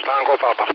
Tango Papa.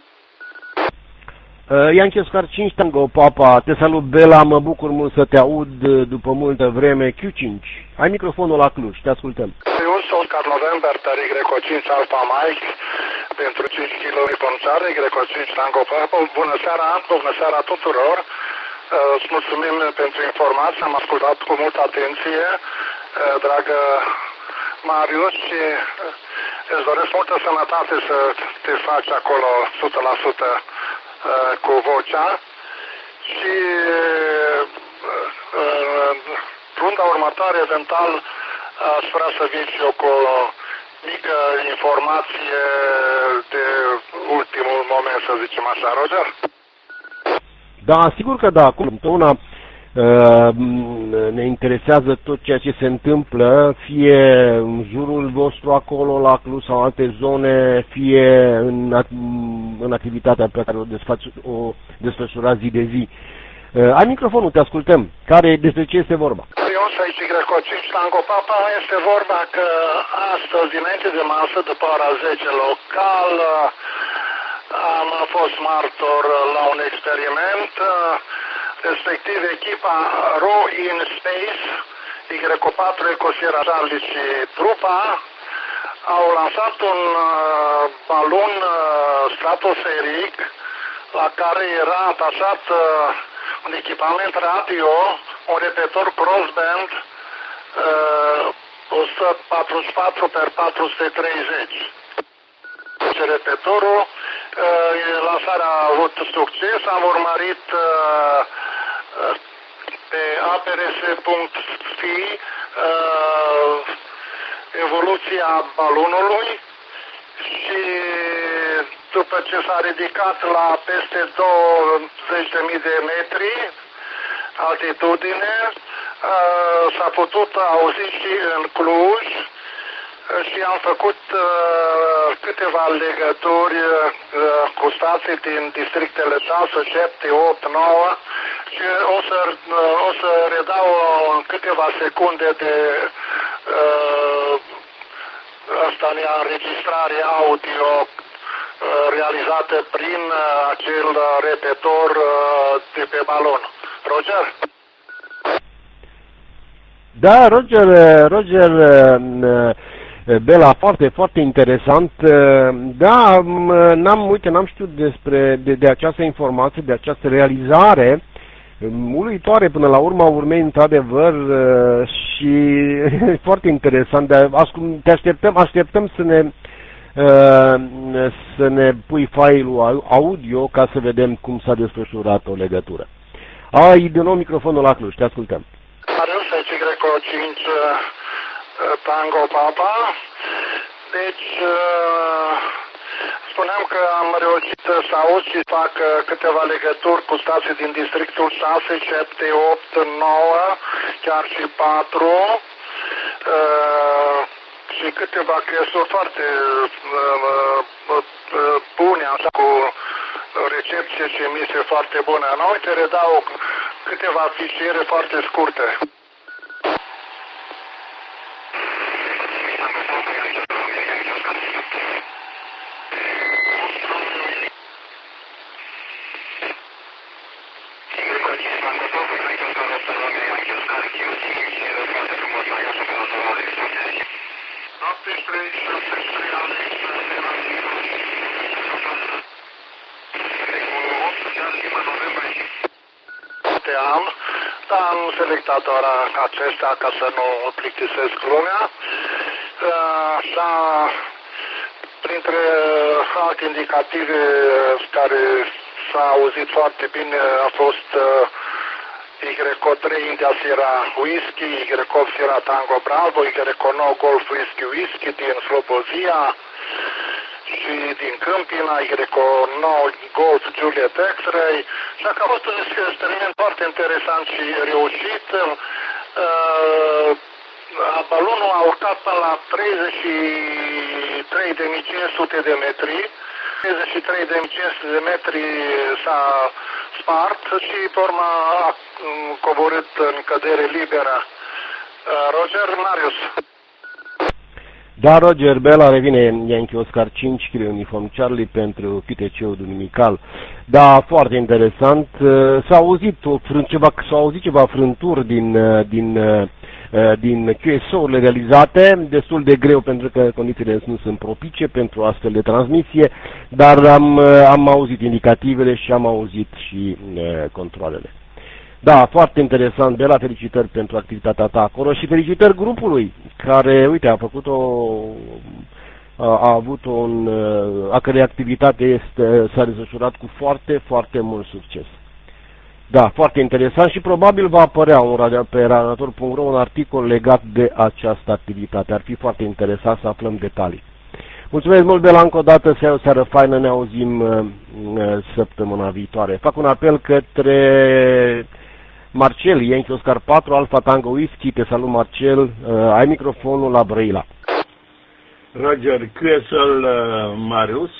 Yankee Oscar 5 Tango Papa, te salut Bela, mă bucur mult să te aud după multă vreme. Q5, ai microfonul la Cluj, te ascultăm. Oscar November, Tari Greco 5 Alpha Mike, pentru 5 kg pronunțare, Greco 5 Tango Papa. Bună seara tuturor, îți mulțumim pentru informații, am ascultat cu multă atenție, dragă Marius, și îți doresc multă sănătate să te faci acolo 100% cu vocea și runda următoare, eventual, aș vrea să vin și eu cu o mică informație de ultimul moment, să zicem așa, Roger? Da, sigur că da, acum întotdeauna ne interesează tot ceea ce se întâmplă, fie în jurul vostru acolo la Cluj sau alte zone, fie în activitatea pe care o desfășurați zi de zi. Ai microfonul, te ascultăm. Despre ce este vorba? Eu să aici Greco 5 Tango Papa, este vorba că astăzi, înainte de masă, după ora 10 local, am fost martor la un experiment, respectiv echipa Raw in Space, Y4, Ecosierra Charlie și trupa, au lansat un balon stratosferic la care era atașat un echipament radio, un repetor crossband 144x430. Deci repetorul, lansarea a avut succes, am urmărit pe aprs.fi evoluția balonului și după ce s-a ridicat la peste 20.000 de metri altitudine, s-a putut auzi și în Cluj și am făcut câteva legături cu stații din districtele 6, 7, 8, 9 și o să redau în câteva secunde de înregistrare audio realizată prin acel repetor de pe balon. Roger? Da, Roger Bela, foarte, foarte interesant. Da, n-am știut de această informație, de această realizare uluitoare până la urma urmei, într-adevăr, și foarte interesant. Așteptăm să ne pui file-ul audio ca să vedem cum s-a desfășurat o legătură. Ai din nou microfonul la Cluj, te ascultăm. Marius, aici Greco 5 Tango Papa. Deci, spuneam că am reușit să aud și fac câteva legături cu stații din districtul 6, 7, 8, 9, chiar și 4 și câteva cresuri foarte bune, așa, cu recepție și emisie foarte bună. Uite, redau câteva fișiere foarte scurte. Am selectat ora acestea ca să nu plictisesc lumea. Așa, printre alte indicative care s-a auzit foarte bine a fost Y3 India Sierra Whisky, Y8 Sierra Tango Bravo, Y9 Golf Whisky din Slobozia și din Câmpina, Y9 Golf Juliet X-Ray. Și a fost un experiment foarte interesant și reușit. Balonul a urcat până la 33.500 de metri. 33.500 de metri s-a spart și pe urmă a coborât în cădere liberă. Roger, Marius. Da, Roger, Bela revine Yankee Oscar 5 kg uniform Charlie pentru QTC-ul duminical. Da, foarte interesant. S-au auzit ceva frânturi din QSO-urile realizate, destul de greu pentru că condițiile nu sunt propice pentru astfel de transmisie, dar am auzit indicativele și am auzit și controlele. Da, foarte interesant, Bela, felicitări pentru activitatea ta acolo și felicitări grupului care, uite, a cărei activitate s-a desfășurat cu foarte, foarte mult succes. Da, foarte interesant și probabil va apărea pe radiator.ro un articol legat de această activitate. Ar fi foarte interesant să aflăm detalii. Mulțumesc mult, Bela, încă o dată, să ai o seară faină, ne auzim săptămâna viitoare. Fac un apel către Marcel, Yankee Oscar 4, Alfa Tango Whisky, te salut Marcel, ai microfonul la Brăila. Roger, QSL Marius,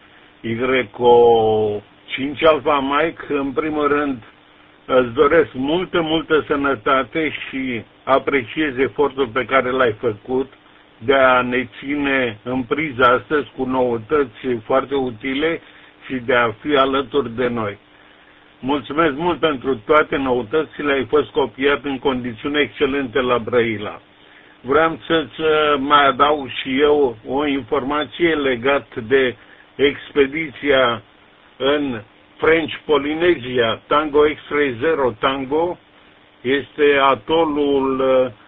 Yco 5 Alfa Mike, în primul rând îți doresc multă sănătate și apreciez efortul pe care l-ai făcut de a ne ține în priză astăzi cu noutăți foarte utile și de a fi alături de noi. Mulțumesc mult pentru toate noutățile, ai fost copiat în condiții excelente la Brăila. Vreau să-ți mai adaug și eu o informație legată de expediția în French Polynesia, Tango X-Ray 0 Tango, este atolul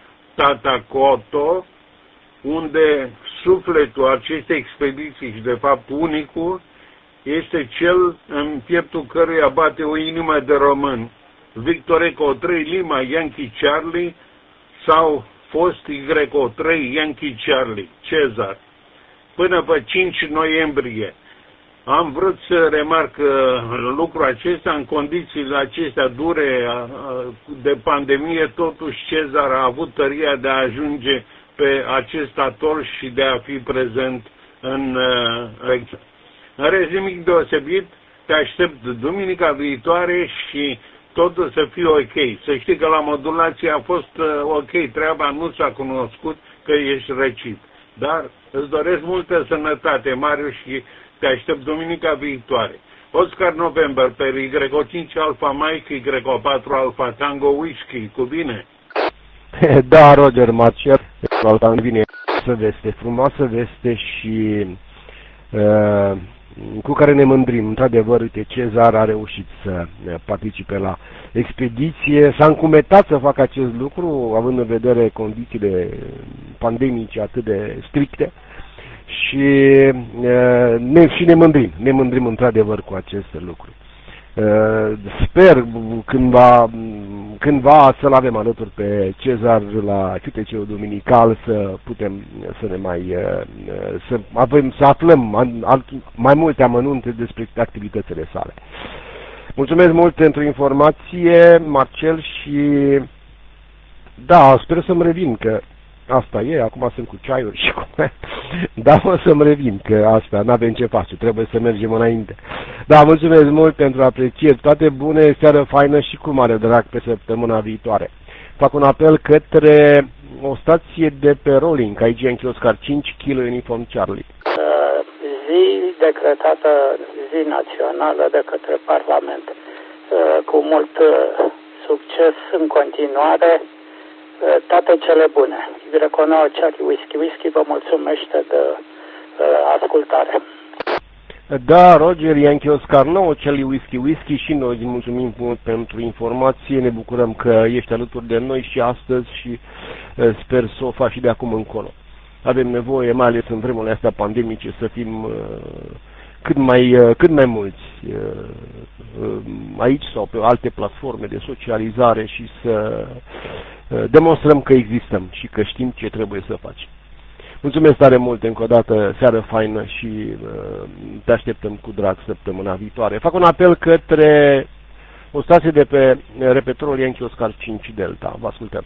Tatakoto, unde sufletul acestei expediții și de fapt unicul este cel în pieptul căruia bate o inimă de român. Victor Eco 3 Lima Yankee Charlie sau fost Yco 3 Yankee Charlie Cezar. Până pe 5 noiembrie am vrut să remarc lucrul acesta în condițiile acestea dure de pandemie, totuși Cezar a avut tăria de a ajunge pe acest atol și de a fi prezent în rezum deosebit, te aștept duminica viitoare și totul să fie ok. Să știi că la modulație a fost ok, treaba nu s-a cunoscut că ești răcit. Dar îți doresc multă sănătate, Marius, și te aștept duminica viitoare. Oscar November pe Y5 Alfa Mike, Y4 Alfa Tango Whisky, cu bine? Da, Roger, Marcel, vine frumoasă veste și cu care ne mândrim. Într-adevăr, uite, Cezar a reușit să participe la expediție, s-a încumetat să facă acest lucru, având în vedere condițiile pandemice atât de stricte și ne mândrim într-adevăr cu aceste lucruri. Sper cândva să-l avem alături pe Cezar la QTC-ul duminical, să putem să aflăm mai multe amănunte despre activitățile sale. Mulțumesc mult pentru informație, Marcel, și da, sper să-mi revin, că asta e, acum sunt cu ceaiuri și cu... Da, o să-mi revin, că asta, n-avem ce face, trebuie să mergem înainte. Da, mulțumesc mult pentru aprecieri, toate bune, seară faină și cu mare drag pe săptămâna viitoare. Fac un apel către o stație de pe rolling, aici Yankee Oscar 5 kg uniform Charlie. Zi decretată, zi națională de către Parlament, cu mult succes în continuare. Toate cele bune. Greconau Charlie Whisky vă mulțumește de ascultare. Da, Roger, Yankee Oscar 9, Charlie Whisky și noi îți mulțumim mult pentru informație, ne bucurăm că ești alături de noi și astăzi și sper să o faci și de acum încolo. Avem nevoie, mai ales în vremurile astea pandemice, să fim cât mai mulți aici sau pe alte platforme de socializare și să demonstrăm că existăm și că știm ce trebuie să facem. Mulțumesc tare mult încă o dată, seară faină și te așteptăm cu drag săptămâna viitoare. Fac un apel către o stație de pe repetorul Yankee Oscar 5 Delta. Vă ascultăm.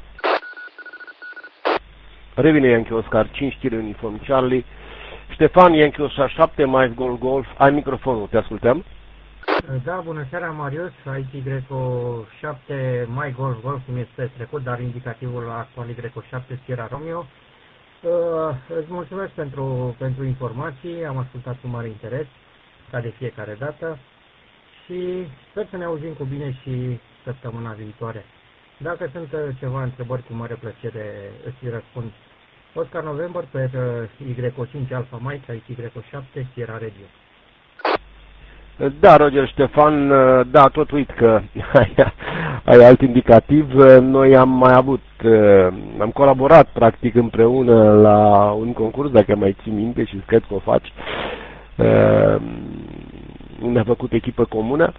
Revine Yankee Oscar 5 kg uniform Charlie. Ștefan, Yankee Oscar 7 Mike Golf. Ai microfonul, te ascultăm. Da, bună seara, Marius, aici Greco 7 Mike Golf, cum este trecut, dar indicativul actual Greco 7 Sierra Romeo. Îți mulțumesc pentru informații, am ascultat cu mare interes, ca de fiecare dată, și sper să ne auzim cu bine și săptămâna viitoare. Dacă sunt ceva întrebări, cu mare plăcere îți răspund. Oscar November pe Y5 Alpha Mike, Y7 Sierra Radio. Da, Roger Ștefan, da, tot uit că ai alt indicativ. Noi am mai avut, am colaborat practic împreună la un concurs, dacă mai ții minte și cred că o faci, unde a făcut echipă comună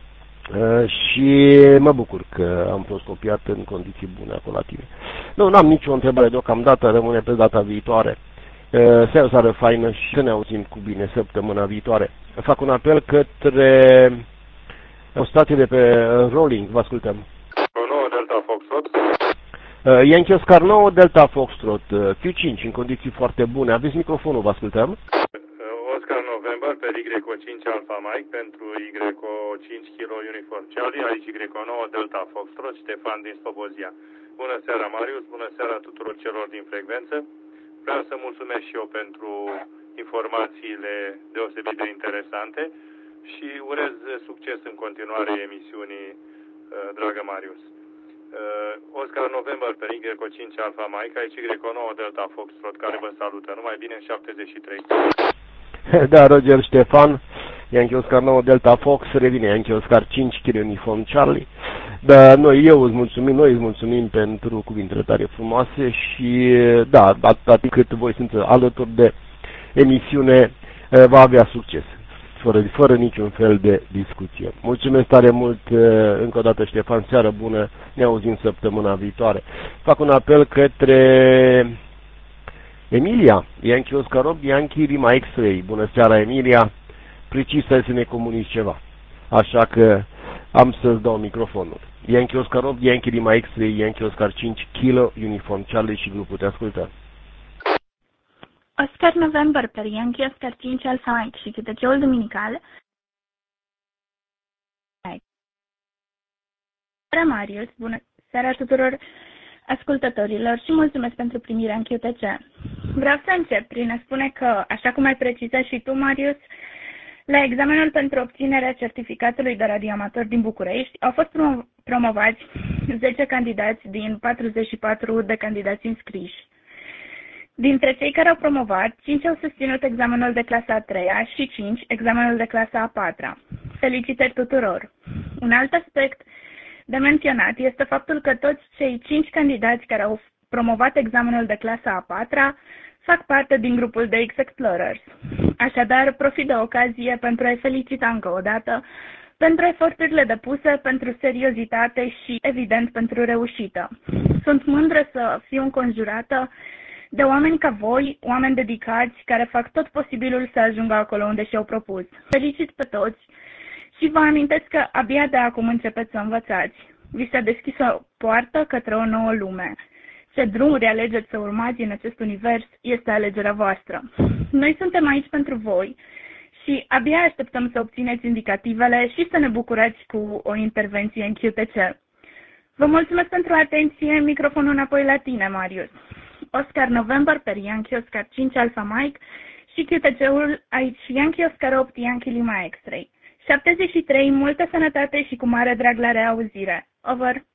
și mă bucur că am fost copiat în condiții bune acolo la tine. Nu am nicio întrebare deocamdată, rămâne pe data viitoare. Să ai o seară faină și să ne auzim cu bine săptămâna viitoare. Fac un apel către o stație de pe Rolling, vă ascultăm. 9 Delta Foxtrot. Yankee Oscar 9 Delta Foxtrot, Q5 în condiții foarte bune. Aveți microfonul, vă ascultăm. Oscar November pe Y5 Alpha Mike pentru Y5 Kilo Uniform Charlie, aici Y9 Delta Foxtrot, Ștefan din Slobozia. Bună seara, Marius, bună seara tuturor celor din frecvență. Vreau să mulțumesc și eu pentru informațiile deosebit de interesante și urez succes în continuare emisiunii, dragă Marius. Oscar November pe Y5 Alpha Mike, aici Y9 Delta Foxtrot, care vă salută. Numai bine, 73. Da, Roger Ștefan, Yankee Oscar 9 Delta Fox, revine Yankee Oscar 5 Kilo Uniform Charlie. Da, noi îți mulțumim pentru cuvintele tare frumoase și da, atât cât voi sunteți alături de emisiune, va avea succes, fără niciun fel de discuție. Mulțumesc tare mult încă o dată, Ștefan, seară bună, ne auzim săptămâna viitoare. Fac un apel către Emilia, Yankee Oscar 8, Yankee Lima X-Ray. Bună seara, Emilia, precis să ne comunici ceva, așa că am să-ți dau microfonul. Yankee Oscar 8, Yankee Lima X-Ray, Yankee Oscar 5 Kilo Uniform Charlie și grupul te ascultă. Oscar November per Yankee Oscar 5 Alpha Mike și cânteceul duminical. Bună Marius, bună seara tuturor ascultătorilor și mulțumesc pentru primirea în QTC. Vreau să încep prin a spune că, așa cum ai precizat și tu, Marius, la examenul pentru obținerea certificatului de radioamator din București au fost promovați 10 candidați din 44 de candidați înscriși. Dintre cei care au promovat, 5 au susținut examenul de clasa a 3-a și 5 examenul de clasa a 4-a. Felicitări tuturor! Un alt aspect de menționat este faptul că toți cei 5 candidați care au promovat examenul de clasa a 4-a fac parte din grupul de X-Explorers. Așadar, profit de ocazie pentru a-i felicita încă o dată pentru eforturile depuse, pentru seriozitate și, evident, pentru reușită. Sunt mândră să fiu înconjurată de oameni ca voi, oameni dedicați, care fac tot posibilul să ajungă acolo unde și-au propus. Felicit pe toți și vă amintesc că abia de acum începeți să învățați. Vi s-a deschis o poartă către o nouă lume. Ce drumuri alegeți să urmați în acest univers este alegerea voastră. Noi suntem aici pentru voi și abia așteptăm să obțineți indicativele și să ne bucurați cu o intervenție în QTC. Vă mulțumesc pentru atenție, microfonul înapoi la tine, Marius. Oscar November per Yankee Oscar 5 Alpha Mike și QTC-ul aici Yankee Oscar 8 Yankee Lima X-Ray. 73, multă sănătate și cu mare drag la reauzire. Over.